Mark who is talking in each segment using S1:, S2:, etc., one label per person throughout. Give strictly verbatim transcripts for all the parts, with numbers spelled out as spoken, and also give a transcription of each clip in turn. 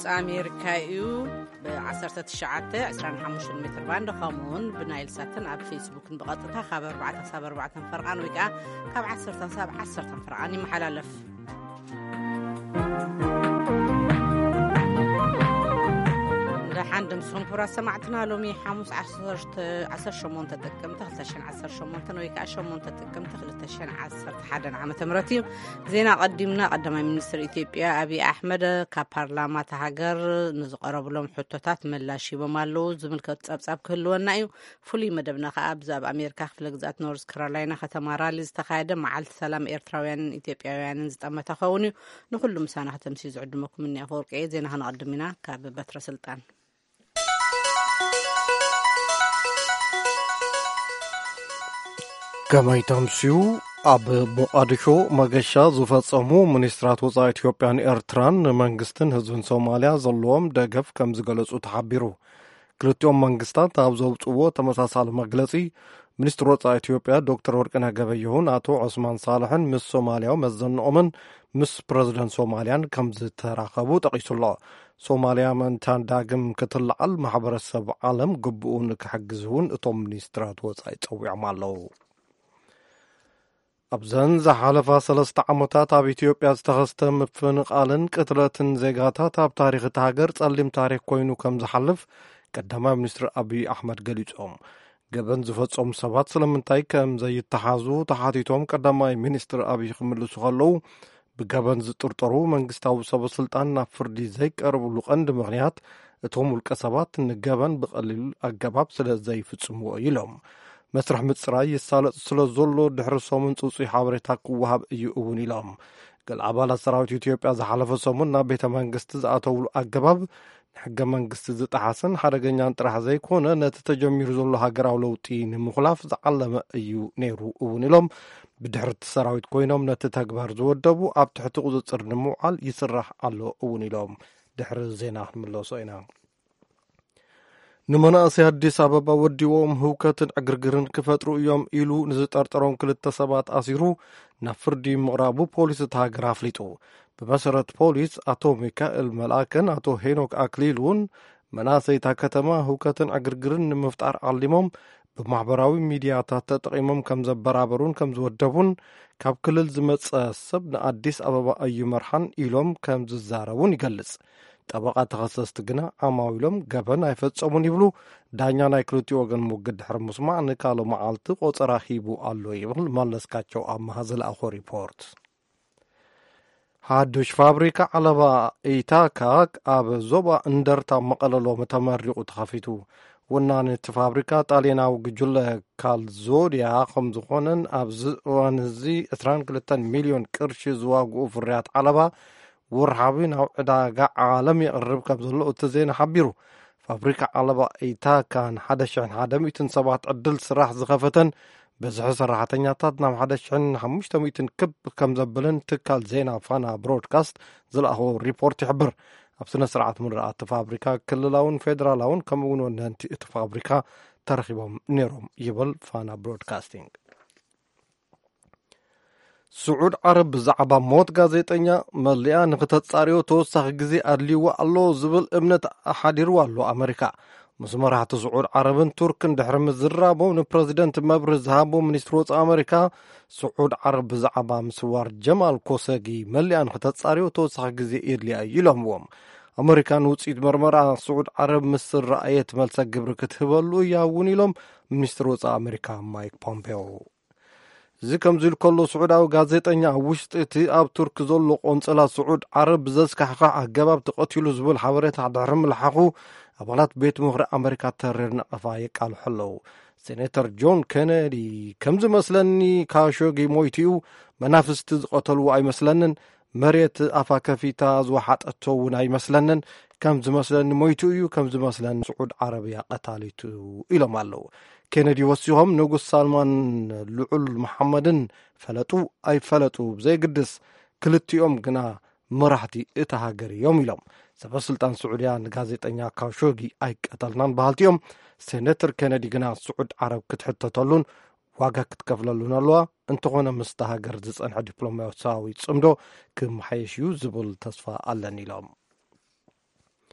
S1: ድምፂ ኣሜሪካ እዩ ብ1ሰተ ትሽዓተ ዒስራን ሓሙሽተ ሜትር ባንድ ከምኡውን ብናይል ሳትን ኣብ ፌስቡክን ብቐጥታ ካብ ኣርባዕተ ክሳብ ኣርባዕተ ፈርቓን ወይ ከዓ ካብ ዓሰርተ ክሳብ ዓሰርተ ፈርቓን ይመሓላለፍ። حندم سون فرا سمعتنا لومي حموس عشرة عشر شمون تتكم تخلتشن عشر شمون تنويك عشمون تتكم تخلتشن عشر حدا عام تمرتي زينا قدمنا قدم منستر إثيوبيا أبي أحمد كبرلمان تهاجر نزقرب لهم حتتات ملاشي بمالو زمن كتسبسب كله نايو فلي مدبنا خابزاب أمريكا خلقزات نورث كارولاينا ختماراليز تخايدم مع السلام إيرتراويان إثيوبياويان زتم تخوني نقول مسانة تمسيز عدمكم مني أفورك إيه زينا هنقدمنا كبتر سلطان
S2: كما يتمسيو أب مقادشو مغشا زفتصمو منسترات وزا إثيوبيان إرتران منغستن هزبن سوماليا زلوهم دقف كم زغلصو تحبيرو كلتيوم منغستان تابزوبصو تمساسال مغلصي منستر وزا إثيوبيا دكتور ورقنا غبيهون أتو عثمان صالحن مس سوماليا مزنؤمن مس بريزيدنت سوماليان كم زتراخبو تقيسلو سوماليا من تان داغم كتلعل محبرسب عالم قبؤون كحجزون اتوم منسترات وزا يتصوع مالو أبزن زحالفا سلسة عمتات اب إثيوبيا استخسته مفنقالن قتلتن زيغاتات اب تاريخ تهاجر تصلم تاريخ كوينو كم زحلف قدما منستر أبي أحمد قليصهم قبن زفتصم سبات سلمنتاي كم زي يتحازو تحاتيتهم قدما منستر أبي خملسو خلو بقبن زطرطرو منغستاو سب سلطان نفردي زي قربو لقند مغنيات اتهم القصبات نقبن بقليل أقباب سلا زي فتصمو يلهم مسرح مصراي يسالط سلازولو دحر سومن صوصي حبرتا قوهاب ايؤون يلام قال عبالة سراوت إثيوبيا زحلف سومن بيت منغست زاتول أقباب حق منغست زطحسن حرغنيان طرح زي كونه نتتجمير زولو هاغراو لوطي نمخلاف زعلم ايو نيرو اون يلام بدحر سراوت كوينوم نتتغبار زودبو اب تحت قصصر نموعل يسرح الله اون يلام دحر زينا ملوسينا نمناسي አዲስ አበባ ወዲዎም ህውከትን አግርግርን ክፈጥሩ እዮም ኢሉ ንዝጠርጠሮም ክልተ ሰባት አሲሩ ናብ ፍርዲ ምቕራቡ ፖሊስ ተሃገር አፍሊጡ በመሰረት ፖሊስ አቶ ሚካኤል መላከን አቶ ሄኖክ አክሊሉን መናሰይታ ከተማ ህውከትን አግርግርን ንምፍጣር አሊሞም በማህበራዊ ሚዲያታት ተጠቂሞም ከም ዘበራበሩን ከም ዝወደቡን ካብ ክልል ዝመጸ ሰብ ንአዲስ አበባ እዩ መርሃን ኢሎም ከም ዝዛረቡን ይገልጽ ጠበቃ ተኸሰስት ግና አማዊሎም ገበን አይፈጸሙን ይብሉ ዳኛ ናይ ክልቲ ወገን ሙግድ ድሕር ምስማዕ ንካሎ መዓልቲ ቆፀራ ሂቡ አሎ ይብል መለስካቸው አማሃዘል አኹ ሪፖርት ሓዱሽ ፋብሪካ ዓለባ ኢታካ ኣብ ዞባ እንደርታ መቐለሎ ተመሪቑ ተኸፊቱ ወናን እቲ ፋብሪካ ጣልያናዊ ግጅለ ካልዞድያ ከም ዝኾነን ኣብ እዋን እዚ عشرين وثلاثين ሚልዮን ቅርሺ ዝዋግኡ ፍርያት ዓለባ ورحابي ناو عداقا عالمي قرب كبزلو اتزين حبيرو فابريكا علبا ايتا كان حدشعن حدميتن سبعة عدل سراح زخفتن بزح سراحتن ياتات نام حدشعن حمشتميتن كب كمزبلن تكال زينا فانا برودكاست زلقهو ريبورت يحبر ابسنا سرعات مرات فابريكا كللاون فيدرالاون كمون ونهنتي فابريكا ترخيبهم نيروم يبل فانا برودكاستينج سعود عرب زعبا موت غازيطኛ مليا نختتصاريو توسخ غزي ادليو الله زبل امنت احاديرو الله امريكا مسمرات سعود عربن تركن دحر مزرابو نبريزيدنت مبرز هابو منستروت امريكا سعود عرب زعبا مسوار جمال كوسغي مليا نختتصاريو توسخ غزي ادليا يلوموم امريكان وصيد مرمرا سعود عرب مصر رايت ملص ግብር ክትህበሉ ያውን ይሎም ሚኒስትሮት አሜሪካ ማይክ ፖምፔዮ زكم زيل كله سعوداو غازيطኛ وشطتي اب ترك زلو قنصلا سعود عرب زسكحقا اغباب تقتلو زبل حبرت عدرم الحقو ابالات بيت مخرج امريكا تررنا افاي قال حلو سيناتور جون كينيدي كم زمسلني كاشوغي مويتيو منافست قتلو اي مسلنن مريت افا كفيتا زوحطتو اي مسلنن كم زمسلني مويتيو كم زمسلن سعود عربيا قتاليتو الى مالو كينيدي وسيهم نغوس سلمان لعل محمدن فلطو اي فلطو زي قدس كلتيوم غنا مرحتي اتهاجر يوم يلوم سبب سلطان سعوديان غازيطኛ كاشوغي اي قتلنان بحالتيوم سيناتور كينيدي غنا سعود عرب كتحتتلون واغا كتكفللون الله انتغونه مستهاجر زصنح دبلوماسياوي صمدو كم حيشيو زبل تصفى الله نيلوم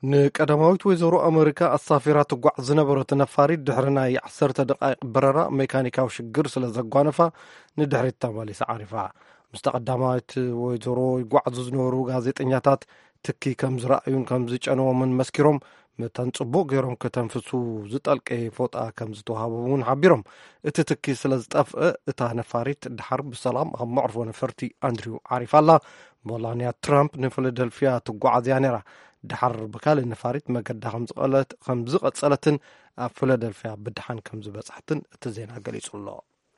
S2: ንቀዳማዊት ወይዘሮ ኣሜሪካ ኣሳፊራ ትጓዕ ዝነበረት ነፋሪት ድሕሪ ናይ ዓሰርተ ደቃይቕ በረራ ሜካኒካዊ ሽግር ስለ ዘጓነፋ ንድሕሪት ተመሊሳ ዓሪፋ። ምስ ተቐዳማዊት ወይዘሮ ይጓዓዙ ዝነበሩ ጋዜጠኛታት ትኪ ከም ዝረኣዩን ከም ዝጨነዎምን መስኪሮም መተን ጽቡቕ ገይሮም ከተንፍሱ ዝጠልቀ ፎጣ ከም ዝተዋሃቦምን ሓቢሮም እቲ ትኪ ስለ ዝጠፍአ እታ ነፋሪት ድሓር ብሰላም ኣብ መዕርፎ ነፈርቲ ኣንድሪው ዓሪፋላ። ሜላንያ ትራምፕ ንፊላደልፊያ ትጓዓዝ እያ ነይራ። ድሓር ብካልእ ነፋሪት መገዳ ከም ዝቐጸለትን ኣብ ፊላደልፊያ ብድሓን ከም ዝበጽሕትን እቲ ዜና ገሊጹ ኣሎ።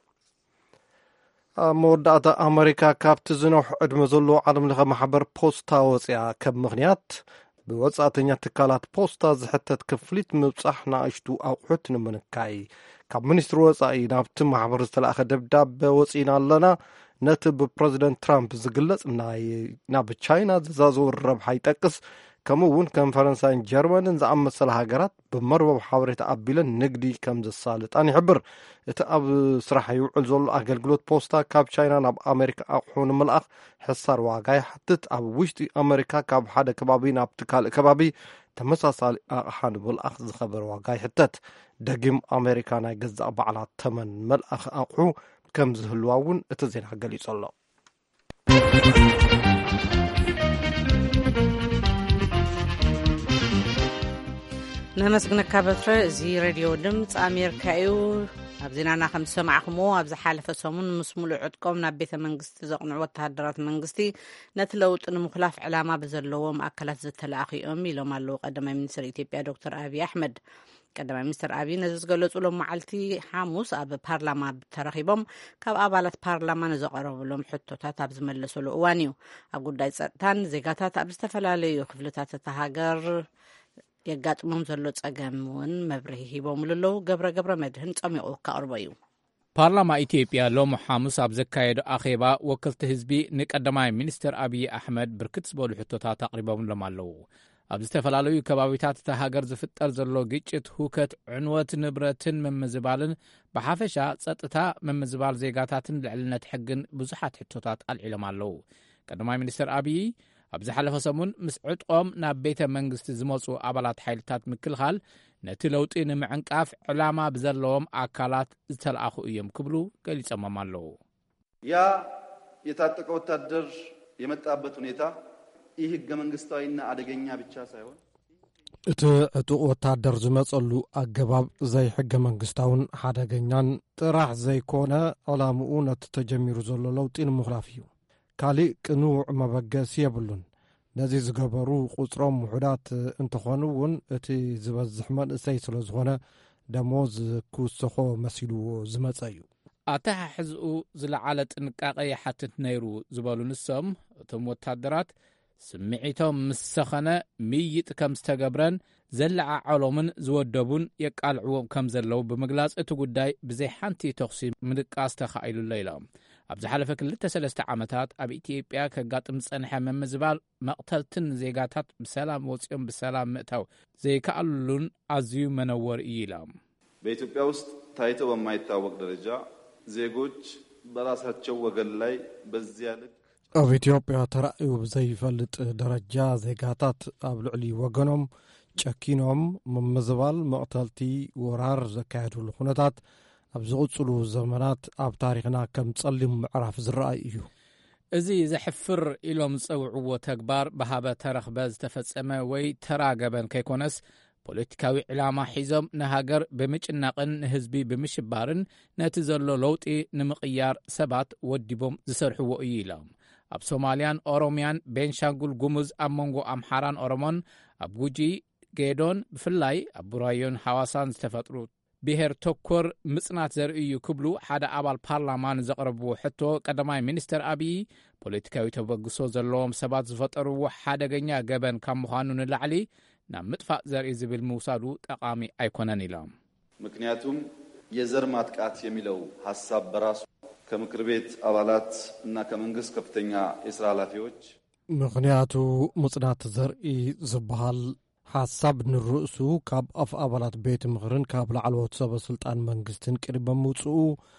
S2: ኣብ መወዳእታ ኣሜሪካ ካብቲ ዝነውሑ ዕድመ ዘለዎ ዓለም ለኸ ማሕበር ፖስታ ወፅያ ከም ምኽንያት ብወጻእተኛ ትካላት ፖስታ ዝሕተት ክፍሊት ምብጻሕ ንኣሽቱ ኣቑሑት ንምንካይ ካብ ሚኒስትሪ ወጻኢ ናብቲ ማሕበር ዝተለኣኸ ደብዳቤ ወፂና ኣለና። ነቲ ብፕረዚደንት ትራምፕ ዝግለጽ ናብ ቻይና ዝዛዘሩ ረብሓ ይጠቅስ። ከምኡ እውን ከም ፈረንሳይን ጀርመንን ዝኣመሰለ ሃገራት ብመርበብ ሓበሬታ ኣቢለን ንግዲ ከም ዘሳልጣን ይሕብር። እቲ ኣብ ስራሕ ይውዕል ዘሎ ኣገልግሎት ፖስታ ካብ ቻይና ናብ ኣሜሪካ ኣቑሑ ንምልኣኽ ሕሳር ዋጋ ይሓትት። ኣብ ውሽጢ ኣሜሪካ ካብ ሓደ ከባቢ ናብቲ ካልእ ከባቢ ተመሳሳሊ ኣቕሓ ንምልኣኽ ዝኸበረ ዋጋ ይሕተት። ደጊም ኣሜሪካ ናይ ገዛእ በዓላት ተመን መልኣኽ ኣቑሑ ከም ዝህልዋ እውን እቲ ዜና ገሊጹ ኣሎ።
S1: ነመስግነካ በትረ። እዚ ሬድዮ ድምፂ ኣሜሪካ እዩ። ኣብ ዜናና ከም ዝሰማዕኹሞ ኣብ ዝሓለፈ ሰሙን ምስ ሙሉእ ዕጥቆም ናብ ቤተ መንግስቲ ዘቕንዑ ወተሃደራት መንግስቲ ነቲ ለውጢ ንምኽላፍ ዕላማ ብዘለዎም ኣካላት ዝተለኣኺኦም ኢሎም ኣለዉ ቀዳማይ ሚኒስትር ኢትዮጵያ ዶክተር ኣብዪ ኣሕመድ። ቀዳማይ ሚኒስትር ኣብዪ ነዚ ዝገለጹሎም መዓልቲ ሓሙስ ኣብ ፓርላማ ተረኺቦም ካብ ኣባላት ፓርላማ ንዘቐረብሎም ሕቶታት ኣብ ዝመለሰሉ እዋን እዩ። ኣብ ጉዳይ ፀጥታን ዜጋታት ኣብ ዝተፈላለዩ ክፍልታት እታ ሃገር የጋጥሞም ዘሎ ጸገም እውን መብርሂ ሂቦም ኣለዉ። ገብረ ገብረ መድህን ጸሚቑ ካቕርቦ እዩ።
S3: ፓርላማ ኢትዮጵያ ሎሚ ሓሙስ ኣብ ዘካየዶ ኣኼባ ወከልቲ ህዝቢ ንቀዳማይ ሚኒስትር ኣብዪ ኣሕመድ ብርክት ዝበሉ ሕቶታት ኣቕሪቦምሎም ኣለዉ። ኣብ ዝተፈላለዩ ከባቢታት እታ ሃገር ዝፍጠር ዘሎ ግጭት፣ ሁከት፣ ዕንወት ንብረትን ምምዝባልን ብሓፈሻ ጸጥታ ምምዝባል ዜጋታትን ልዕልነት ሕግን ብዙሓት ሕቶታት ኣልዒሎም ኣለዉ። ቀዳማይ ሚኒስትር ኣብዪ ኣብ ዝሓለፈ ሰሙን ምስ ዕጥቆም ናብ ቤተ መንግስቲ ዝመፁ ኣባላት ሓይልታት ምክልኻል ነቲ ለውጢ ንምዕንቃፍ ዕላማ ብዘለዎም አካላት ዝተለኣኹ እዮም ክብሉ ገሊጾም ኣለዉ።
S4: ያ የታጠቀ ወታደር የመጣበት ሁኔታ ይህ ህገ መንግስታዊና አደገኛ ብቻ ሳይሆን
S2: እቲ ዕጡቕ ወታደር ዝመጸሉ ኣገባብ ዘይ ሕገ መንግስታውን ሓደገኛን ጥራሕ ዘይኮነ ዕላምኡ ነቲ ተጀሚሩ ዘሎ ለውጢ ንምኽላፍ እዩ። ካሊእ ቅኑዕ መበገሲ የብሉን። ነዚ ዝገበሩ ቁፅሮም ውሑዳት እንተኾኑ እውን እቲ ዝበዝሕ መንእሰይ ስለ ዝኾነ ደሞዝ ክውስኾ መሲልዎ ዝመጸ እዩ።
S3: ኣተሓሕዝኡ ዝለዓለ ጥንቃቐ ይሓትት ነይሩ ዝበሉ ንሶም እቶም ወታደራት ስምዒቶም ምስ ሰኸነ ምይጥ ከም ዝተገብረን ዘለዓዓሎምን ዝወደቡን የቃልዕዎም ከም ዘለዉ ብምግላጽ እቲ ጉዳይ ብዘይ ሓንቲ ተኽሲ ምድቃስ ተኻኢሉሎ ኢሎም ኣብ ዝሓለፈ ክልተ ሰለስተ ዓመታት ኣብ ኢትዮጵያ ከጋጥም ዝጸንሐ ምምዝባል መቕተልትን ዜጋታት ብሰላም ወፂኦም ብሰላም ምእታው ዘይከኣሉን ኣዝዩ መነወር እዩ ኢሎም
S4: በኢትዮጵያ ውስጥ ታይቶ በማይታወቅ ደረጃ ዜጎች በራሳቸው ወገን ላይ በዚያ ልክ
S2: ኣብ ኢትዮጵያ ተራእዩ ብዘይፈልጥ ደረጃ ዜጋታት ኣብ ልዕሊ ወገኖም ጨኪኖም ምምዝባል መቕተልቲ ወራር ዘካየድሉ ኩነታት ኣብ ዝቕጽሉ ዘመናት ኣብ ታሪኽና ከም ጸሊም ምዕራፍ ዝረአይ እዩ።
S3: እዚ ዘሕፍር ኢሎም ዝጸውዕዎ ተግባር ብሃበ ተረኽበ ዝተፈጸመ ወይ ተራገበን ከይኮነስ ፖለቲካዊ ዕላማ ሒዞም ንሃገር ብምጭናቕን ንህዝቢ ብምሽባርን ነቲ ዘሎ ለውጢ ንምቕያር ሰባት ወዲቦም ዝሰርሕዎ እዩ ኢሎም ኣብ ሶማልያን ኦሮምያን ቤንሻንጉል ጉሙዝ ኣብ መንጎ ኣምሓራን ኦሮሞን ኣብ ጉጂ ጌዶን ብፍላይ ኣብ ቡራዮን ሓዋሳን ዝተፈጥሩ ብሔር ተኮር ምጽናት ዘርኢ እዩ ክብሉ ሓደ ኣባል ፓርላማን ዘቕረብዎ ሕቶ ቀዳማይ ሚኒስትር ኣብዪ ፖለቲካዊ ተበግሶ ዘለዎም ሰባት ዝፈጠርዎ ሓደገኛ ገበን ካብ ምዃኑ ንላዕሊ ናብ ምጥፋእ ዘርኢ ዝብል ምውሳዱ ጠቃሚ ኣይኮነን ኢሎም
S4: ምክንያቱም የዘር ማጥቃት የሚለው ሐሳብ በራሱ ከምክር ቤት አባላት እና ከመንግስት ከፍተኛ የሥራ ኃላፊዎች
S2: ምክንያቱ ምጽናት ዘርኢ ዝበሃል ሓሳብ ንርእሱ ካብ ኣፍ ኣባላት ቤት ምኽርን ካብ ላዕለዎት ሰበስልጣን መንግስትን ቅድመ ምውፅኡ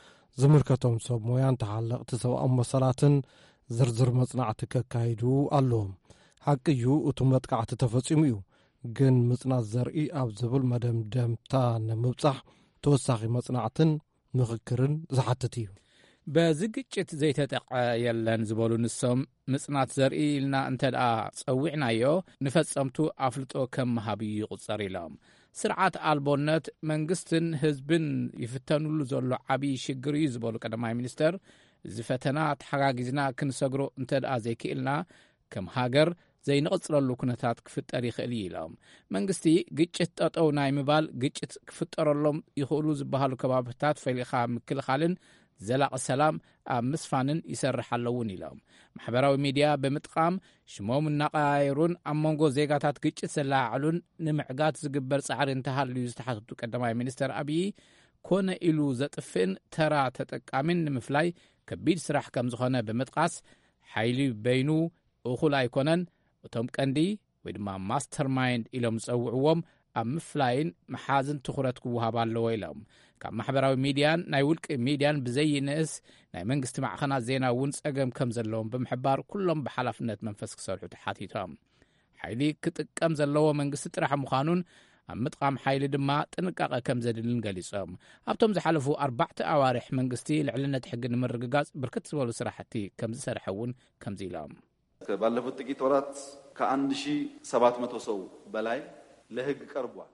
S2: ዝምልከቶም ሰብ ሞያን ተሓለቕቲ ሰብኣዊ መሰላትን ዝርዝር መጽናዕቲ ከካይዱ ኣለዎም። ሓቂ እዩ እቲ መጥቃዕቲ ተፈጺሙ እዩ። ግን ምጽናት ዘርኢ ኣብ ዝብል መደምደምታ ንምብጻሕ ተወሳኺ መጽናዕትን ምኽክርን ዝሓትት እዩ።
S3: በዚ ግጭት ዘይተጠቕዐ የለን ዝበሉ ንሶም ምጽናት ዘርኢ ኢልና እንተ ደኣ ጸዊዕናዮ ንፈጸምቱ ኣፍልጦ ከም መሃብ ይቝጸር ኢሎም ስርዓት ኣልቦነት መንግስትን ህዝብን ይፍተኑሉ ዘሎ ዓብዪ ሽግር እዩ ዝበሉ ቀዳማይ ሚኒስተር እዚ ፈተና ተሓጋጊዝና ክንሰግሮ እንተ ደኣ ዘይክእልና ከም ሃገር ዘይንቕጽለሉ ኩነታት ክፍጠር ይኽእል ኢሎም መንግስቲ ግጭት ጠጠው ናይ ምባል ግጭት ክፍጠረሎም ይኽእሉ ዝበሃሉ ከባቢታት ፈሊኻ ምክልኻልን ዘላቕ ሰላም ኣብ ምስፋንን ይሰርሕ ኣለውን ኢሎም ማሕበራዊ ሚድያ ብምጥቃም ሽሞም እናቐያየሩን ኣብ መንጎ ዜጋታት ግጭት ዘላዓሉን ንምዕጋት ዝግበር ጻዕሪ እንተሃልዩ ዝተሓተቱ ቀዳማይ ሚኒስተር ኣብዪ ኮነ ኢሉ ዘጥፍእን ተራ ተጠቃሚን ንምፍላይ ከቢድ ስራሕ ከም ዝኾነ ብምጥቃስ ሓይሊ በይኑ እኹል ኣይኮነን እቶም ቀንዲ ወይ ድማ ማስተር ማይንድ ኢሎም ዝጸውዕዎም ኣብ ምፍላይን መሓዝን ትኹረት ክወሃብ ኣለዎ ኢሎም ካብ ማሕበራዊ ሚድያን ናይ ውልቂ ሚድያን ብዘይንእስ ናይ መንግስቲ ማዕኸናት ዜና እውን ጸገም ከም ዘለዎም ብምሕባር ኩሎም ብሓላፍነት መንፈስ ክሰርሑ ተሓቲቶም ሓይሊ ክጥቀም ዘለዎ መንግስቲ ጥራሕ ምዃኑን ኣብ ምጥቃም ሓይሊ ድማ ጥንቃቐ ከም ዘድልን ገሊጾም ኣብቶም ዝሓለፉ ኣርባዕተ ኣዋርሕ መንግስቲ ልዕልነት ሕጊ ንምርግጋጽ ብርክት ዝበሉ ስራሕቲ ከም ዝሰርሐ እውን ከምዚ ኢሎም
S4: ባለፉት ጥቂት ወራት ከአንድ ሺህ ሰባት መቶ ሰው በላይ ለህግ ቀርቧል።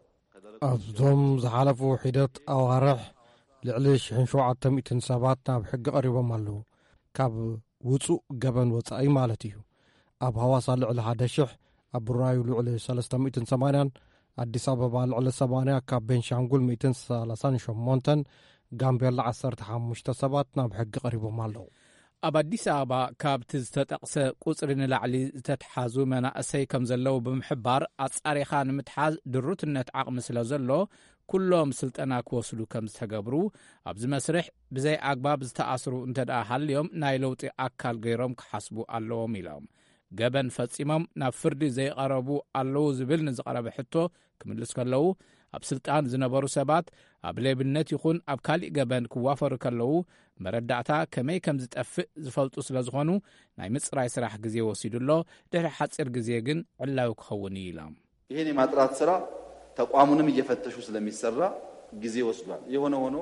S2: ኣብዞም ዝሓለፉ ሒደት ኣዋርሕ ልዕሊ አንድ ሺህ ሰብዓተ ሚእቲ ሰባት ናብ ሕጊ ቀሪቦም ኣለዉ ካብ ውፁእ ገበን ወፃኢ ማለት እዩ ኣብ ሃዋሳ ልዕሊ ሓደ ሽሕ ኣብ ቡራዩ ልዕሊ ሰለስተ ሚእቲ ሰማንያ ኣዲስ ኣበባ ልዕሊ ሰማንያ ካብ ቤንሻንጉል ሚእቲ ሰላሳ ሸሞንተ ጋምቤላ ዓሰርተ ሓሙሽተ ሰባት ናብ ሕጊ ቀሪቦም ኣለዉ
S3: ኣብ ኣዲስ ኣበባ ካብቲ ዝተጠቕሰ ቁጽሪ ንላዕሊ ዝተተሓዙ መናእሰይ ከም ዘለዉ ብምሕባር ኣጻሪኻ ንምትሓዝ ድሩትነት ዓቕሚ ስለ ዘሎ ኩሎም ስልጠና ክወስዱ ከም ዝተገብሩ ኣብዚ መስርሕ ብዘይ ኣግባብ ዝተኣስሩ እንተ ደኣ ሃልዮም ናይ ለውጢ ኣካል ገይሮም ክሓስቡ ኣለዎም ኢሎም ገበን ፈጺሞም ናብ ፍርዲ ዘይቐረቡ ኣለዉ ዝብል ንዝቐረበ ሕቶ ክምልስ ከለዉ ኣብ ስልጣን ዝነበሩ ሰባት ኣብ ሌብነት ይኹን ኣብ ካሊእ ገበን ክዋፈሩ ከለዉ መረዳእታ ከመይ ከም ዝጠፍእ ዝፈልጡ ስለ ዝኾኑ ናይ ምጽራይ ስራሕ ግዜ ወሲዱሎ ድሕሪ ሓፂር ግዜ ግን ዕላዊ ክኸውን ኢሎም
S4: ይህን የማጥራት ስራ ተቋሙንም እየፈተሹ ስለሚሰራ ጊዜ ወስዷል። የሆነ ሆኖ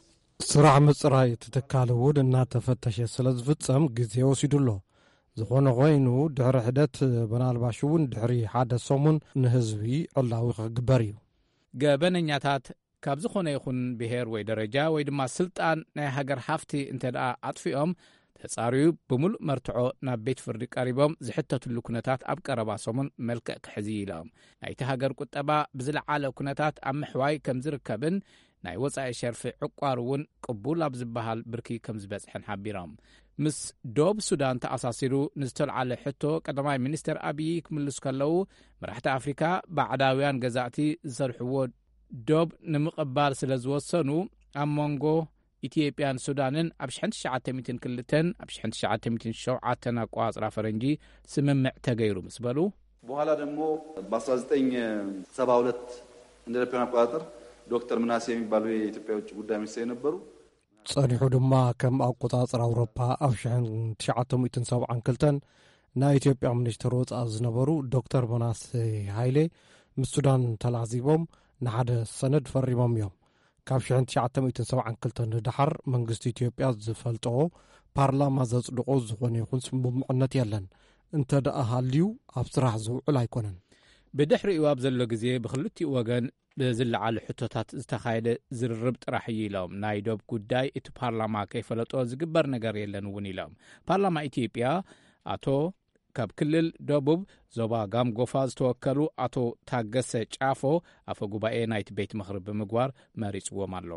S2: ስራሕ ምጽራይ ትትካል እውን እናተፈተሸ ስለ ዝፍጸም ግዜ ወሲዱሎ ዝኾነ ኮይኑ ድሕሪ ሕደት በናልባሽ እውን ድሕሪ ሓደ ሰሙን ንህዝቢ ዕላዊ ክግበር እዩ
S3: ገበነኛታት ካብ ዝኾነ ይኹን ብሄር ወይ ደረጃ ወይ ድማ ስልጣን ናይ ሃገር ሃፍቲ እንተ ደኣ ኣጥፊኦም ተጻርዩ ብምሉእ መርትዖ ናብ ቤት ፍርዲ ቀሪቦም ዝሕተትሉ ኩነታት ኣብ ቀረባ ሰሙን መልክዕ ክሕዚ ኢሎም ናይቲ ሃገር ቁጠባ ብዝለዓለ ኩነታት ኣብ ምሕዋይ ከም ዝርከብን ናይ ወፃኢ ሸርፊ ዕቋር እውን ቅቡል ኣብ ዝበሃል ብርኪ ከም ዝበጽሐን ሓቢሮም ምስ ዶብ ሱዳን ተኣሳሲሩ ንዝተልዓለ ሕቶ ቀዳማይ ሚኒስተር ኣብዪ ክምልሱ ከለዉ መራሕቲ ኣፍሪካ ባዕዳውያን ገዛእቲ ዝሰርሕዎ ዶብ ንምቕባል ስለ ዝወሰኑ ኣብ መንጎ ኢትዮጵያን ሱዳንን ኣብ ሽሕን ትሽዓተ ሚእትን ክልተን ኣብ ሽሕን ትሽዓተ ሚእትን ሸውዓተን ኣቋጽራ ፈረንጂ ስምምዕ ተገይሩ ምስ በሉ
S4: በኋላ ደግሞ በ1972 እንደ አውሮፓውያን አቆጣጠር ዶክተር ምናሴ የሚባሉ የኢትዮጵያ ውጭ ጉዳይ ሚኒስትር የነበሩ
S2: ጸኒሑ ድማ ከም ኣቆጻጽራ አውሮፓ ኣብ ሽሕን ትሽዓተ ሚእትን ሰብዓን ክልተን ናይ ኢትዮጵያ ሚኒስትር ወጻኢ ዝነበሩ ዶክተር መናሴ ሃይሌ ምስ ሱዳን ተላዚቦም ንሓደ ሰነድ ፈሪሞም እዮም ካብ ሽሕን ትሽዓተ ሚእትን ሰብዓን ክልተን ድሓር መንግስቲ ኢትዮጵያ ዝፈልጦ ፓርላማ ዘጽድቆ ዝኾነ ይኹን ስምምዕነት የለን እንተ ደኣ ሃልዩ ኣብ ስራሕ ዝውዕል ኣይኮነን
S3: ብድሕሪኡ ኣብ ዘሎ ግዜ ብክልቲኡ ወገን ብዝለዓሉ ሕቶታት ዝተኻየደ ዝርርብ ጥራሕ እዩ ኢሎም ናይ ዶብ ጉዳይ እቲ ፓርላማ ከይፈለጦ ዝግበር ነገር የለን እውን ኢሎም ፓርላማ ኢትዮጵያ ኣቶ ካብ ክልል ደቡብ ዞባ ጋምጎፋ ዝተወከሉ ኣቶ ታገሰ ጫፎ ኣፈ ጉባኤ ናይቲ ቤት ምኽሪ ብምግባር መሪጽዎም ኣሎ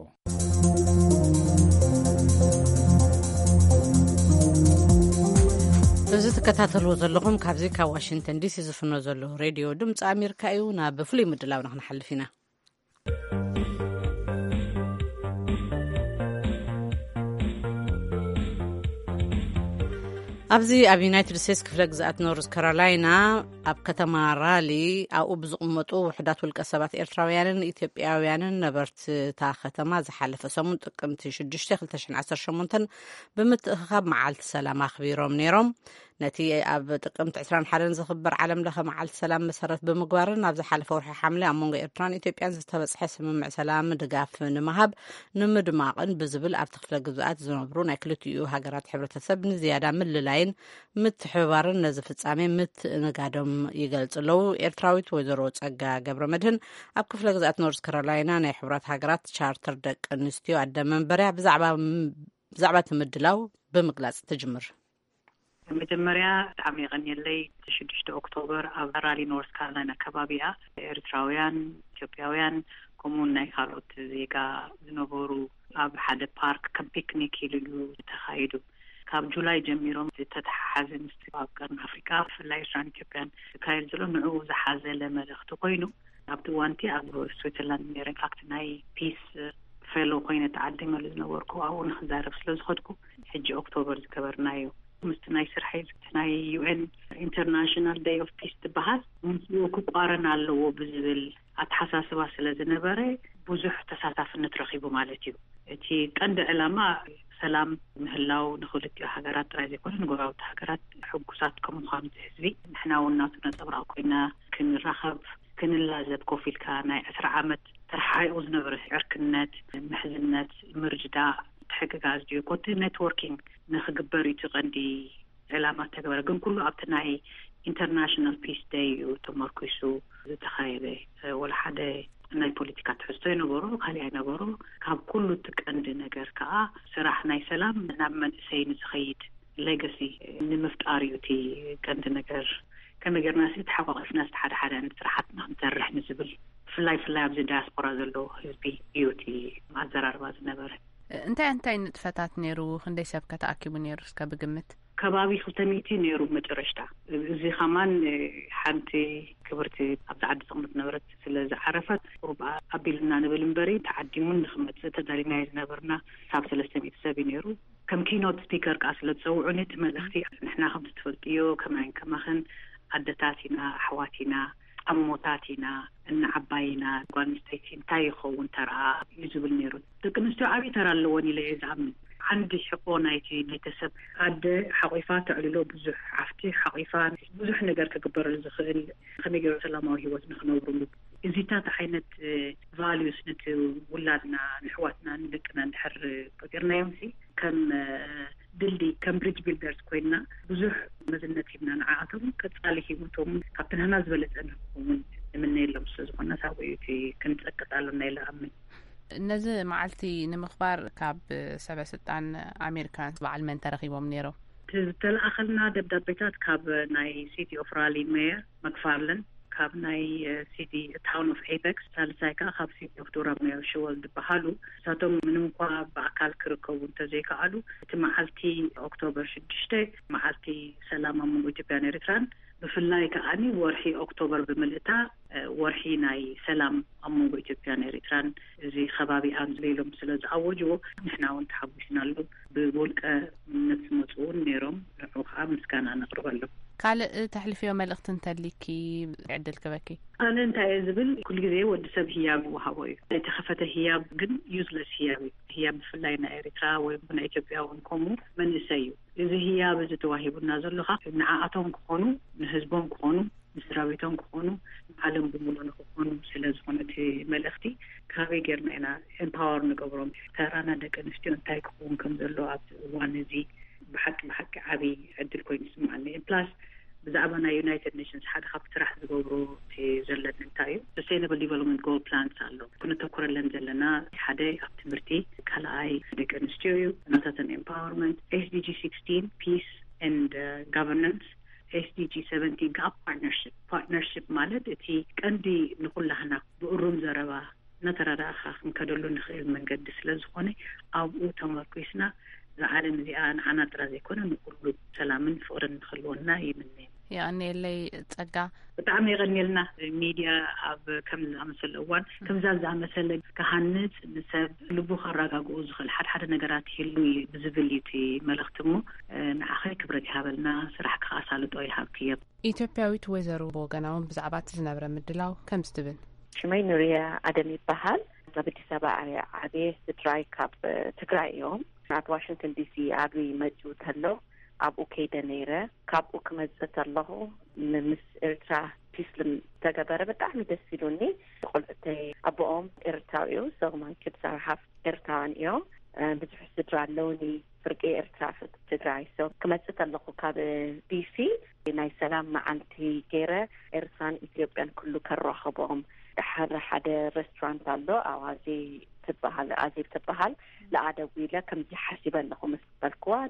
S1: እዚ ተከታተልዎ ዘለኹም ካብዚ ካብ ዋሽንግተን ዲሲ ዝፍኖ ዘሎ ሬድዮ ድምፂ ኣሜሪካ እዩ ናብ ብፍሉይ ምድላው ንኽንሓልፍ ኢና ኣብዚ ኣብ ዩናይትድ ስቴትስ ክፍለ ግዛኣት ኖርዝ ካሮላይና ኣብ ከተማ ራሊ ኣብኡ ብዝቕመጡ ውሕዳት ውልቀ ሰባት ኤርትራውያንን ኢትዮጵያውያንን ነበርቲታ ከተማ ዝሓለፈ ሰሙን ጥቅምቲ ሽዱሽተ ክልተ ሽሕን ዓሰርተ ሸሞንተ ብምትእኽኻብ መዓልቲ ሰላም ኣኽቢሮም ነይሮም። ነቲ ኣብ ጥቅምቲ ዕስራን ሓደን ዝኽበር ዓለም ለኸ መዓልቲ ሰላም መሰረት ብምግባርን ኣብ ዝሓለፈ ወርሒ ሓምለ ኣብ መንጎ ኤርትራን ኢትዮጵያን ዝተበፅሐ ስምምዕ ሰላም ድጋፍ ንምሃብ ንምድማቕን ብዝብል ኣብቲ ክፍለ ግዝኣት ዝነብሩ ናይ ክልቲኡ ሃገራት ሕብረተሰብ ንዝያዳ ምልላይን ምትሕብባርን ነዚ ፍጻሜ ምትእንጋዶም ይገልጽ ኣለዉ። ኤርትራዊት ወይዘሮ ጸጋ ገብረ መድህን ኣብ ክፍለ ግዝኣት ኖርዝ ካሮላይና ናይ ሕብራት ሃገራት ቻርተር ደቂ ኣንስትዮ ኣደ መንበርያ ብዛዕባ ትምድላው ብምግላጽ ትጅምር።
S5: መጀመርያ ብጣዕሚ ይቀኒየለይ ሽዱሽተ ኦክቶበር ኣብ ራሊ ኖርዝ ካሮላይና ከባቢያ ኤርትራውያን ኢትዮጵያውያን ከምኡውን ናይ ካልኦት ዜጋ ዝነበሩ ኣብ ሓደ ፓርክ ከም ፒክኒክ ኢሉ ተኻይዱ ካብ ጁላይ ጀሚሮም ዝተተሓሓዘ ምስቲ ኣብ ቀርኒ ኣፍሪካ ብፍላይ ኤርትራን ኢትዮጵያን ዝካየድ ዘሎ ንዕኡ ዝሓዘለ መልእኽቲ ኮይኑ ኣብቲ እዋንቲ ኣብ ስዊትዘርላንድ ነይረ ኢንፋክት ናይ ፒስ ፌሎ ኮይነ ተዓዲመሉ ዝነበርኩ ኣብኡ ንክዛረብ ስለ ዝኸድኩ ሕጂ ኦክቶበር ዝገበርናዮ ምስቲ ናይ ስርሐይ ናይ ዩኤን ኢንተርናሽናል ዴይ ኦፍ ፒስ ትበሃል ምስኡ ክቋረን ኣለዎ ብዝብል ኣተሓሳስባ ስለ ዝነበረ ብዙሕ ተሳታፍነት ረኺቡ ማለት እዩ። እቲ ቀንዲ ዕላማ ሰላም ምህላው ንኽልቲኡ ሃገራት ጥራይ ዘይኮነን ጎረቤት ሃገራት ሕጉሳት ከም ምዃኑ ህዝቢ ንሕና እውን ናቱ ነፀብራቕ ኮይና ክንራኸብ ክንላዘብ ኮፍ ኢልካ ናይ ዕስራ ዓመት ተረሓሒቑ ዝነበረ ዕርክነት ምሕዝነት ምርድዳእ ሕግጋዝ ድዩ ኮቲ ኔትወርኪንግ ንኽግበር እዩ ቀንዲ ዕላማ ተግበረ ግን ኩሉ ኣብቲ ናይ ኢንተርናሽናል ፒስ ዴይ ተመርኪሱ ዝተኻየደ ወላ ሓደ ናይ ፖለቲካ ትሕዝቶ ይነበሮ ካሊእ አይነበሮ ካብ ኩሉ ትቀንዲ ነገር ከዓ ስራሕ ናይ ሰላም ናብ መንእሰይ ንዝኸይድ ሌጋሲ ንምፍጣር እዩ እቲ ቀንዲ ነገር ከመይ ጌርና ተሓቋቒፍና ሓደ ሓደ ስራሕትና ክንሰርሕ ንዝብል ፍላይ ፍላይ ኣብዚ ዳያስፖራ ዘሎ ህዝቢ እዩ እቲ ማዘራርባ ዝነበረ።
S6: እንታይ እንታይ ንጥፈታት ነይሩ ክንደይ ሰብ ከተኣኪቡ ነይሩ እስከ ብግምት?
S5: ከባቢ ክልተ ሚእቲ ነይሩ መጨረሽታ እዚ ኸማን ሓንቲ ክብርቲ ኣብዛ ዓዲ ተቕምጥ ነበረት ስለ ዝዓረፈት ቁርባ ኣቢልና ንብል እምበሪ ተዓዲሙን ንኽመፅእ ተዳሊና ዝነበርና ሳብ ሰለስተ ሚእቲ ሰብ ነይሩ። ከም ኪኖት ስፒከር ከዓ ስለ ዝፀውዑ ነቲ መልእኽቲ ንሕና ከምቲ ትፈልጥዮ ከማይን ከማኽን ኣደታት ኢና ኣሕዋት ኢና ኣሞታት ኢና እናዓባይና ጓል ኣንስተይቲ እንታይ ይኸውን ተረኣ እዩ ዝብል ነይሩ። ደቂ ኣንስትዮ ዓብዪ ተራ ኣለዎን ኢለ እየ ዝኣምን። ዓንዲ ሕቆ ናይቲ ቤተሰብ ኣደ ሓቂፋ ተዕልሎ ብዙሕ ዓፍቲ ሓቂፋ ብዙሕ ነገር ክግበረሉ ዝኽእል ከመይ ገይሩ ሰላማዊ ሂወት ንኽነብሩሉ እዚታት ዓይነት ቫልዩስ ነቲ ውላድና ንሕዋትና ንደቅና እንድሕር ቀጢርናዮም ሲ ከም ድልድይ ከም ብሪጅ ቢልደርስ ኮይና ብዙሕ መዝነት ሂብና ንዓኣቶም ቀጻሊ ሂወቶም ካብቲ ንሕና ዝበለፀ ንኸውን ንምንየሎም ስለዝኾነ ሳብኡ እቲ ክንፀቅጣሉና ኢለ ኣምን።
S6: ነዚ መዓልቲ ንምኽባር ካብ ሰበስልጣን ኣሜሪካን በዓል መን ተረኺቦም ነይሮም?
S5: ዝተለኣኸልና ደብዳቤታት ካብ ናይ ሲቲ ኦፍ ራሊ ሜየር መክፋርለን ካብ ናይ ሲቲ ታውን ኦፍ ኤፔክስ ሳልሳይ ከዓ ካብ ሲቲ ኦፍ ዱራም ሜየር ሽወል ዝበሃሉ እሳቶም ምንም እንኳ ብኣካል ክርከቡ እንተዘይከኣሉ እቲ መዓልቲ ኦክቶበር ሽዱሽተ መዓልቲ ሰላም ኣብ መንጎ ኢትዮጵያን ኤርትራን ብፍላይ ከዓኒ ወርሒ ኦክቶበር ብምልእታ ወርሒ ናይ ሰላም ኣብ መንጎ ኢትዮጵያን ኤርትራን እዚ ከባቢኣ ዝለሎም ስለ ዝኣወጅዎ ንሕና እውን ተሓጒስናሉ ብውልቀ ነትመፁ እውን ነይሮም ንዑ ከዓ ምስጋና ነቕርበሎም።
S6: ካልእ ተሕልፍዮ መልእኽቲ እንተሊኪ ዕድል ክበኪ?
S5: ኣነ እንታይ እየ ዝብል ኩሉ ግዜ ወዲ ሰብ ህያብ ይወሃቦ እዩ። የተኸፈተ ህያብ ግን ዩዝለስ ህያብ እዩ። ህያብ ብፍላይ ናይ ኤርትራ ወይ ናይ ኢትዮጵያ እውን ከምኡ መንእሰይ እዩ። እዚ ህያብ እዚ ተዋሂቡና ዘለካ ንዓኣቶም ክኾኑ ንህዝቦም ክኾኑ ንስድራቤቶም ክኾኑ ዓለም ብምሉእ ንክኾኑ ስለ ዝኾነ እቲ መልእኽቲ ካበይ ጌርና ኢና ኤምፓወር ንገብሮም ተራና ደቂ ኣንስትዮ እንታይ ክኸውን ከም ዘሎ ኣብ እዋን እዚ ብሓቂ ብሓቂ ዓብዪ ዕድል ኮይኑ ይስምዓኒ። ፕላስ ብዛዕባ ናይ ዩናይትድ ኔሽንስ ሓደ ካብቲ ስራሕ ዝገብሮ እቲ ዘለና እንታይ እዩ ሰስቴይናብል ዲቨሎፕመንት ጎል ፕላንስ ኣሎ ክንተኮረለን ዘለና ሓደ ኣብ ትምህርቲ ካልኣይ ደቂ ኣንስትዮ እዩ ናታተን ኤምፓወርመንት ኤስ ዲ ጂ ሲክስቲን ፒስ ኤንድ ጋቨርናንስ ኤስ ዲ ጂ ሰቨንቲን ጋፕ ፓርትነርሽፕ ፓርትነርሽፕ ማለት እቲ ቀንዲ ንኩላህና ብእሩም ዘረባ ነተረዳእኻ ክንከደሉ ንኽእል መንገዲ ስለ ዝኾነ ኣብኡ ተመርኪስና ዝዓለም እዚኣ ንዓና ጥራ ዘይኮነ ንኩሉ ሰላምን ፍቅርን ንኽህልወና ይምነ።
S6: يعني اللي تقع
S5: بتعمل يغنيلنا ميديا أب كم زعمسل أول كم زال زعمسل كهنت نسب لبو خراج أجوز خل حد حد نجارات هلوي بزبليتي ملختمو نأخذ كبرت هذا سرح خاصة لدوي هابكية
S6: إثيوبياوي توزروا بوجناهم بزعبات زنبرة مدلاو كم ستبن
S7: شمي نوريا أدمي بحال زبدي سبعة عبيه ستراي كاب تقرأ يوم نات واشنطن دي سي عبي مجود هلو أبو كيدا نيرة كاب وكمزت الله مس إرترا تسلم تجبر بتعمل دسيلوني قلت أبو أم إرتاويو سو ما كنت صراحة إرتاوان يوم بتحس ترى لوني فرق إرتاع في تدري سو كمزت الله كاب دي سي ناي سلام مع أنتي كيرة إرسان إثيوبيان كله كروح أبوهم حدا حدا ريستورانت الله أو هذه تبهال أزيب تبهال لا أدويله كم دي حسب أنهم استبلكوا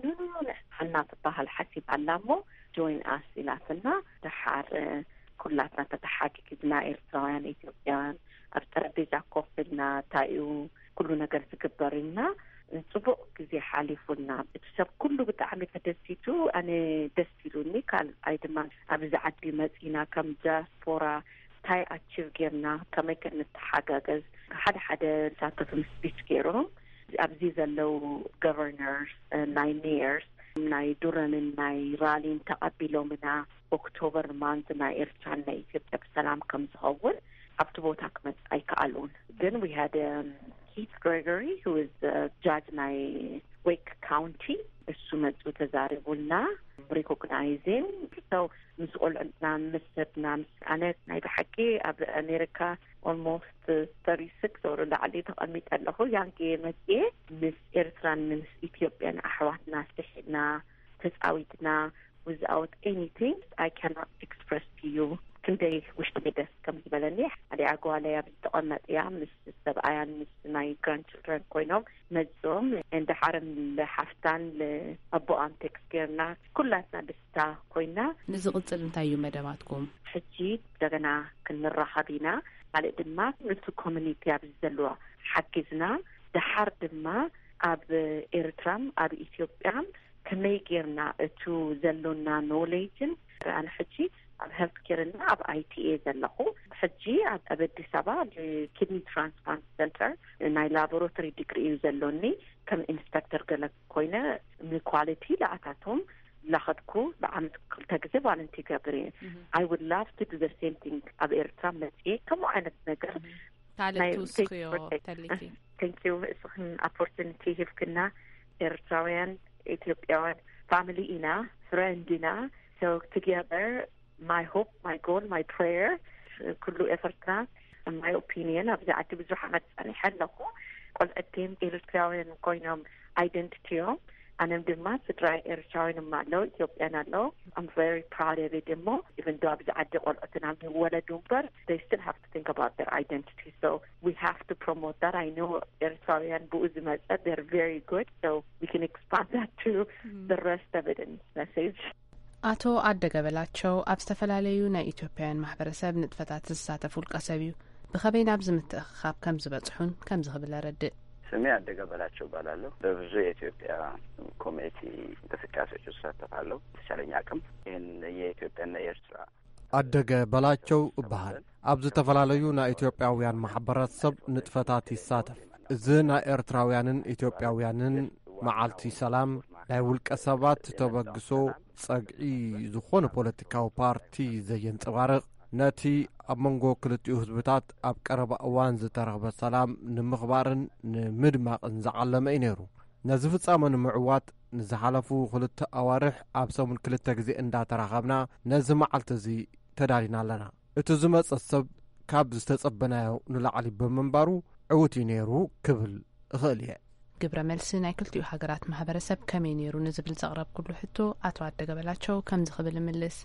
S7: حنا تبهال حسب علمه join us إلى سنة تحار كلاتنا تتحاكي كذنا إرسان إثيوبيان أفتربيزا كوفلنا تايو كلنا قرس كبرنا نصبق كذي حالفنا بتسب كله بتعمل كدسيتو أنا دسيلوني كان أيضا أبزعت بمزينا كم جا فورا تاي أتشيف جيرنا كما كان نتحاجز حد حدا ساعته مسبيش كيرو أبزيز لو governors ناي ميرز ناي دوران ناي رالين تقبلوا منا أكتوبر مانز ناي إرتان ناي إثيوبيا بسلام كم زهول أبتبوتاك مت أي كألون. Then we had um, Keith Gregory who is the judge ناي Wake County السمت وتزاربولنا recognizing so مسؤول عن مسبنا أنا ناي بحكي أب أمريكا almost thirty-six or لعلي تقمت له يعني مسيه مس إرتران مس إثيوبيا أحواتنا استحنا تساويتنا without anything I cannot express to you كنتي وش تبدأ كم زبالني على عقوالي بتقمت يا مس السبعة مس my grandchildren كوينهم مزوم عند حرم لحفتان لأبو أنتك كيرنا كلاتنا بستا كوينا
S6: نزغط انتايو مداماتكم
S7: حجي دغنا كنراحه بينا على دما نتو كوميونيتي ابزلوا حجزنا دحر دما اب إرترام اب إثيوبيا كميغيرنا تو زلونا نوليجن انا حجي اب هيلث كيرنا اب اي تي اي زلخو حجي اب ابدي سبا كيدني ترانسبلانت سنتر ناي لابوراتوري ديجري زلوني كم انسبكتور قال كوينه من كواليتي لاتاتهم لاخذكو بعمل تجزئ فالنتي كابرين I would love to do the same thing اب إرترام نتي كم عينة نجر
S6: تعالي توسخيو تلكي
S7: thank you سخن opportunity هفكنا إرتراويان Ethiopian family إنا friendنا so together my hope my goal my prayer كله effortنا in my opinion أبدأ أعتبر بزوحة مسألة حلقه قل أتم إرتراويان كوينهم identity أنا مدمات تدري إرتراويان معلو إثيوبيان لو I'm very proud of it دمو even though أبدأ أعتبر قل أتنام ولا دوبر they still have to think about their identity so we have to promote that I know إرتراويان بوزمات they're very good so we can expand that to mm. the rest of it in message
S6: አቶ አደገ በላቸው አብስተፈላለዩ ናይ ኢትዮጵያን ማህበረሰብ ንጥፈታት ተሳተፉ ልቀሰብዩ በኸበይና ብዝምትእኻብ ከም ዝበጽሑን ከም ዝኽብል ረድእ
S8: ስሜ አደገ በላቸው ባላለሁ በብዙ የኢትዮጵያ ኮሚኒቲ እንቅስቃሴዎች ተሳተፋለሁ ተቻለኝ አቅም ይህን የኢትዮጵያና የኤርትራ
S2: አደገ በላቸው እባሃል ኣብ ዝተፈላለዩ ናይ ኢትዮጵያውያን ማሕበረሰብ ንጥፈታት ይሳተፍ እዚ ናይ ኤርትራውያንን ኢትዮጵያውያንን መዓልቲ ሰላም ናይ ውልቀ ሰባት ተበግሶ ጸግዒ ዝኾነ ፖለቲካዊ ፓርቲ ዘየንጽባርቕ ነቲ ኣብ መንጎ ክልቲኡ ህዝብታት ኣብ ቀረባ እዋን ዝተረኽበ ሰላም ንምኽባርን ንምድማቕን ዝዓለመ እዩ ነይሩ ነዚ ፍጻመ ንምዕዋት ንዝሓለፉ ክልተ ኣዋርሕ ኣብ ሰሙን ክልተ ግዜ እንዳተራኸብና ነዚ መዓልቲ እዚ ተዳሊና ኣለና እቲ ዝመጽእ ሰብ ካብ ዝተጸበናዮ ንላዕሊ ብምንባሩ ዕውት እዩ ነይሩ ክብል እኽእል እየ ግብረ መልሲ ናይ ክልቲኡ ሃገራት ማሕበረሰብ ከመይ ነይሩ ንዝብል ዘቕረብ ኩሉ ሕቶ አቶ አደገ በላቸው ከም ዝኽብል ምልስ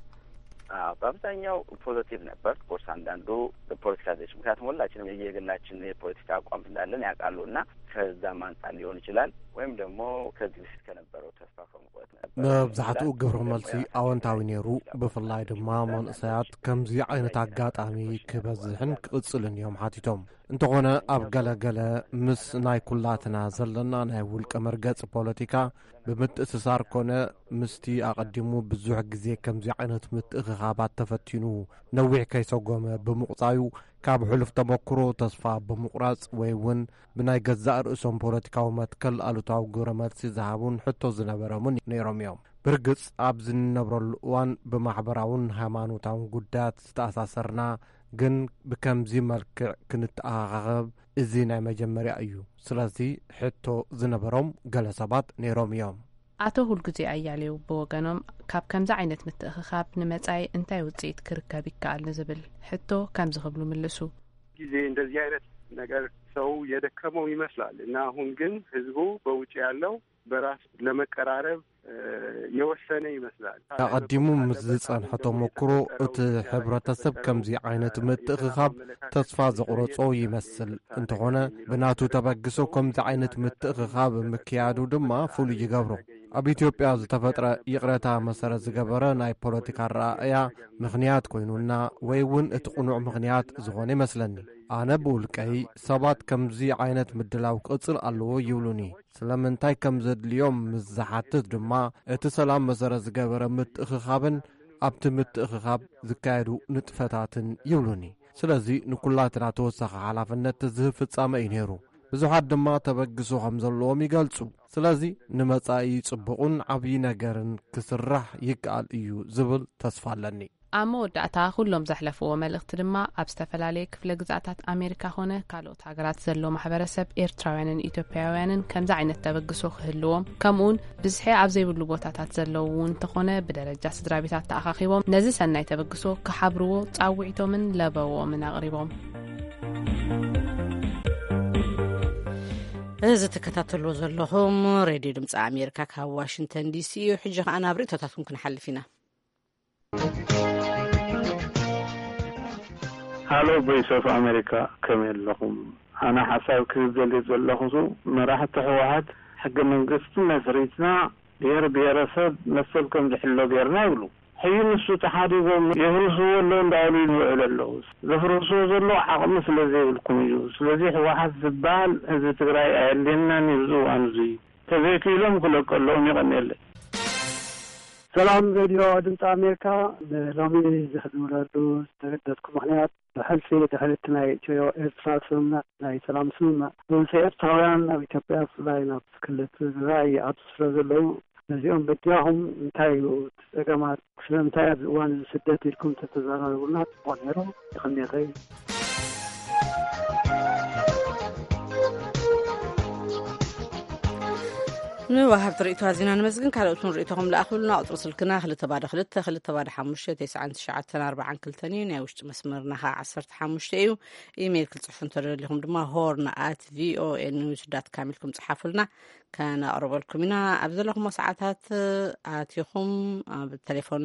S8: በአብዛኛው ፖዚቲቭ ነበር ኮርስ አንዳንዱ ፖለቲካ ዘች ምክንያቱም ሁላችንም የየግላችን የፖለቲካ አቋም እንዳለን ያውቃሉና ከዛም አንጻር ሊሆን ይችላል ወይም ደግሞ ከዚህ በፊት ከነበረው ተስፋ ከመቁረጥ ነበር
S2: መብዛሕትኡ ግብረ መልሲ አዎንታዊ ነይሩ ብፍላይ ድማ መንእሰያት ከምዚ ዓይነት ኣጋጣሚ ክበዝሕን ክቕጽልን እዮም ሓቲቶም እንተኾነ ኣብ ገለገለ ምስ ናይ ኩላትና ዘለና ናይ ውልቀ መርገጽ ፖለቲካ ብምትእስሳር ኮነ ምስቲ ኣቐዲሙ ብዙሕ ግዜ ከምዚ ዓይነት ምትእኽኻባት ተፈቲኑ ነዊሕ ከይሰጎመ ብምቕጻዩ ካብ ሕሉፍ ተመክሮ ተስፋ ብምቑራጽ ወይ እውን ብናይ ገዛእ ርእሶም ፖለቲካዊ መትከል ኣሉታዊ ግብረ መልሲ ዝሃቡን ሕቶ ዝነበሮምን ነይሮም እዮም ብርግጽ ኣብዚ ንነብረሉ እዋን ብማሕበራውን ሃይማኖታውን ጉዳያት ዝተኣሳሰርና ግን ብከምዚ መልክዕ ክንተኣኻኸብ እዚ ናይ መጀመርያ እዩ ስለዚ ሕቶ ዝነበሮም ገለ ሰባት ነይሮም እዮም
S6: አቶ ሁልጊዜ አያሌው በወገኖም ካብ ከምዛ ዓይነት ምትእኽኻብ ንመጻኢ እንታይ ውጽኢት ክርከብ ይከኣል ንዝብል ሕቶ ከም ዝኽብሉ ምልሱ
S9: ጊዜ እንደዚህ አይነት ነገር ሰው የደከመው ይመስላል እና አሁን ግን ህዝቡ በውጭ ያለው በራስ ለመቀራረብ የወሰነ ይመስላል
S2: ተቀዲሙ ምስ ዝጸንሐ ተሞክሮ እቲ ሕብረተሰብ ከምዚ ዓይነት ምትእኽኻብ ተስፋ ዘቁረጾ ይመስል እንተኾነ ብናቱ ተበግሶ ከምዚ ዓይነት ምትእኽኻብ ምክያዱ ድማ ፍሉይ ይገብሮ ኣብ ኢትዮጵያ ዝተፈጥረ ይቕረታ መሰረት ዝገበረ ናይ ፖለቲካ ራእያ ምኽንያት ኮይኑና ወይ እውን እቲ ቁኑዕ ምኽንያት ዝኾነ ይመስለኒ ኣነ ብውልቀይ ሰባት ከምዚ ዓይነት ምድላው ቅጽል ኣለዎ ይብሉኒ ስለምንታይ ከም ዘድልዮም ምዝሓትት ድማ እቲ ሰላም መሰረት ዝገበረ ምትእኽኻብን ኣብቲ ምትእኽኻብ ዝካየዱ ንጥፈታትን ይብሉኒ ስለዚ ንኩላትና ተወሳኺ ሓላፍነት ዝህብ ፍጻመ እዩ ነይሩ ብዙሓት ድማ ተበግሶ ከም ዘለዎም ይገልጹ ስለዚ ንመጻኢ ጽቡቕን ዓብዪ ነገርን ክስራሕ ይከኣል እዩ ዝብል ተስፋ ኣለኒ
S6: ኣብ መወዳእታ ኩሎም ዘሕለፍዎ መልእኽቲ ድማ ኣብ ዝተፈላለየ ክፍለ ግዛኣታት ኣሜሪካ ኾነ ካልኦት ሃገራት ዘሎ ማሕበረሰብ ኤርትራውያንን ኢትዮጵያውያንን ከምዚ ዓይነት ተበግሶ ክህልዎም ከምኡውን ብዝሒ ኣብ ዘይብሉ ቦታታት ዘለዉ እውን እንተኾነ ብደረጃ ስድራ ቤታት ተኣኻኺቦም ነዚ ሰናይ ተበግሶ ክሓብርዎ ጻውዒቶምን ለበዎምን ኣቕሪቦም
S1: እዚ ተከታተልዎ ዘለኹም ሬድዮ ድምፂ ኣሜሪካ ካብ ዋሽንግተን ዲሲ እዩ ሕጂ ከዓ ናብ ርእቶታትኩም ክንሓልፍ ኢና
S9: ሃሎ ቮይስ ኦፍ ኣሜሪካ ከመይ ኣለኹም ኣነ ሓሳብ ክዝል ዘለኹ መራሕቲ ሕወሓት ሕገ መንግስቲ መስሪትና ብሔር ብሔረሰብ መሰል ከም ዝሕሎ ጌርና ይብሉ ሕዩ ንሱ ተሓዲጎም የፍርስዎ ኣለዉ እንዳበሉ ይውዕሉ ኣለዉ ዘፍርስዎ ዘሎ ዓቕሚ ስለዘይብልኩም እዩ ስለዚ ሕወሓት ዝበሃል ህዝቢ ትግራይ ኣየድልየናን ይብዙ እዋን እዚ ተዘይክኢሎም ክለቀለዎም ይቐኒየለይ
S10: ሰላም ሬድዮ ድምፂ ኣሜሪካ ሎሚ ዝሕዝምለሉ ዝተገደድኩ ምክንያት ብሕልፊ ድሕሪት ናይ ኢትዮ ኤርትራ ስምምዕ ናይ ሰላም ስምምዕ ብንሰ ኤርትራውያን ኣብ ኢትዮጵያ ብፍላይ ናብ ክልል ትግራይ ይኣቱ ስለ ዘለዉ ነዚኦም በዲያኹም እንታይ እዩ ፀገማት ስለምንታይ ኣብ እዋን ስደት ኢልኩም ተተዛረቡና ፅቡቅ ነይሩ ይኽእልኒ
S1: ንዋሃብ ትርኢቱ ዚና ንመስግን ካልኦቱን ርእቶኹም ለኣኽብሉና ቁፅሪ ስልክና ክልተ ባዶ ክልተ ክልተ ባዶ ሓሙሽተ ተስዓን ትሽዓተን ኣርባዓን ክልተን እዩ ናይ ውሽጢ መስመርና ከዓ ዓሰርተ ሓሙሽተ እዩ ኢሜይል ክፅሑፍ እንተደሊኹም ድማ ሆርን ኣት ቪኦኤ ኒውስ ዳት ካም ኢልኩም ፅሓፉልና ከነቕርበልኩም ኢና ኣብ ዘለኹም ሰዓታት ኣትኹም ኣብ ቴሌፎን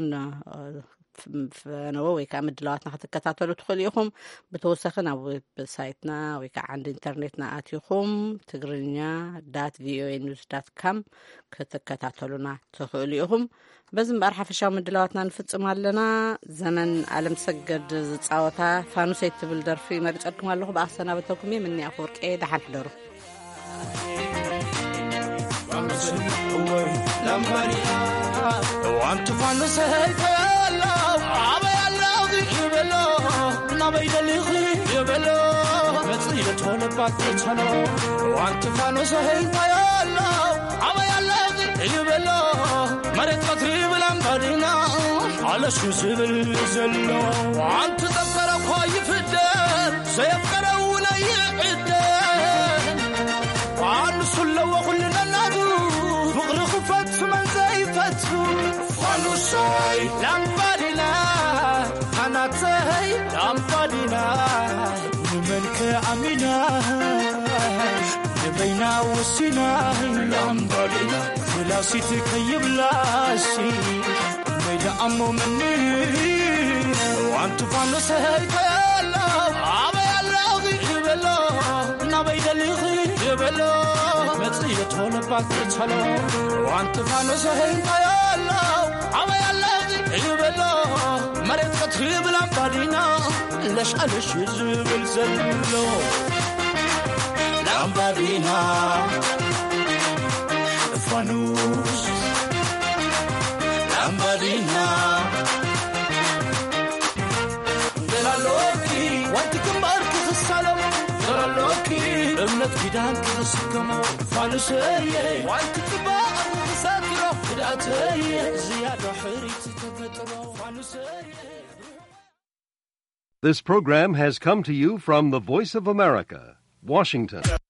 S1: ፈነወ ወይ ከዓ ምድላዋትና ክትከታተሉ ትኽእሉ ኢኹም ብተወሳኺ ናብ ዌብሳይትና ወይ ከዓ ዓንዲ ኢንተርኔትና ኣትኹም ትግርኛ ዳት ቪኦኤ ኒውስ ዳት ካም ክትከታተሉና ትኽእሉ ኢኹም በዚ እምበር ሓፈሻዊ ምድላዋትና ንፍፅም ኣለና ዘመን ኣለም ሰገድ ዝፃወታ ፋኑሰይ ትብል ደርፊ መሪፀልኩም ኣለኹ ብኣሰናበተኩም እየ ምኒ ኣፈወርቄ ደሓን ሕደሩ
S11: وانت فانسيك الله عبي الله يبلو نبي دليغي يبلو مصيرة طلبات تشلو وانت فانسيك الله عبي الله يبلو مرت قطري بالانبرنا على شو سبل زلو وانت تذكر خايف الدار سيفكرون يعدان وعن سلو وخلنا النادو بغر خفت من زيفتو فانوساي لامبادينا هناتاي لامبادينا منك أمينا نبينا وسينا لامبادينا فلاسي تكيب لاسي ميدا أمو مني وانتو فانوساي كيالله عبي الله يبلو نبيدا لغي يبلو يبلو متي تولبات تشلو وانت فانوس هينقايلو عمي اللذي يبلو مريت قطريب لامبادينا لش ألش يزبل زلو لامبادينا فانوس لامبادينا دلالوكي وانت كمبارك تسالم دلالوكي امنت كيدان كتسكمو فانوسي وانت كبار تساترو فداتي زيادة حريت تتفترو فانوسي.
S12: This program has come to you from the Voice of America, Washington.